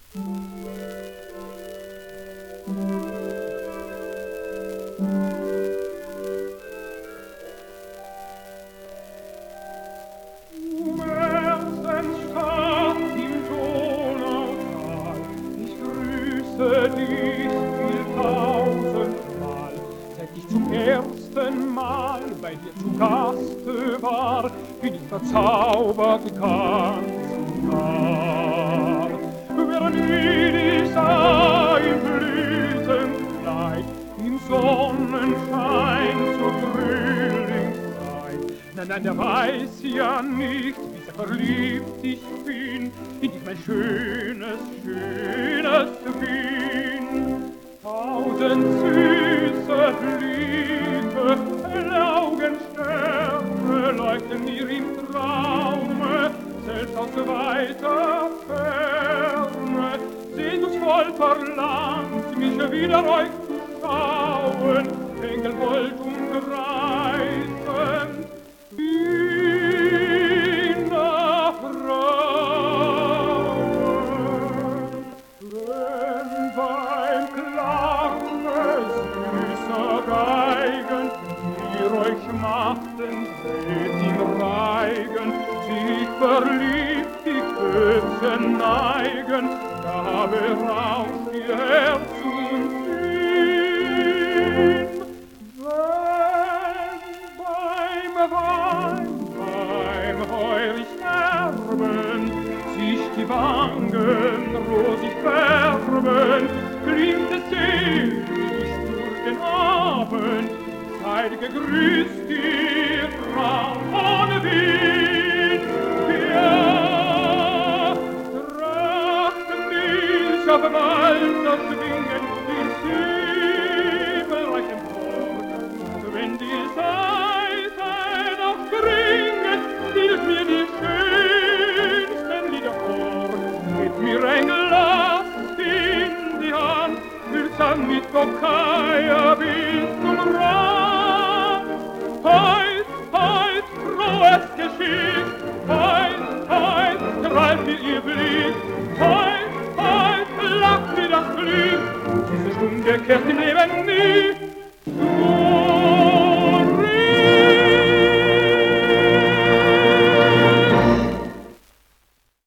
Dich viel tausendmal, seit ich zum ersten Mal bei dir zu Gaste war, bin ich verzaubert ganz und gar. Wer nie dich sah im Blütenkleid, im Sonnenschein zur Frühlingszeit, nein, der weiß ja nicht, wie sehr verliebt ich bin, in dich mein schönes Wien. Tausend süße Blicke, helle Augensterne leuchten mir im Traume, selbst aus weiter Ferne. Sehnsuchtsvoll verlangt mich wieder euch zu schauen, engelvoll umkreisen. Machten, seht ihn reigen, sich verliebt die Köpfe neigen, da berauscht ihr Herz und Sinn. Wenn beim heurig Sterben sich die Wangen rosig färben, klingt es selig durch den Abend, sei gegrüßt die Frau von Wien. Ja, trachten mich auf Walzer schwingen, die Zwiebelreich empor. Und wenn die Saiten noch springen, stiehlt mir die schönsten Lieder vor. Gib mir ein Glas in die Hand, füllsam mit Boccaia bis zum Rand. Heut, frohes Geschick, heut, strahlt mir ihr Blick, heut, lacht mir das Glück, diese Stunde kehrt im Leben nie.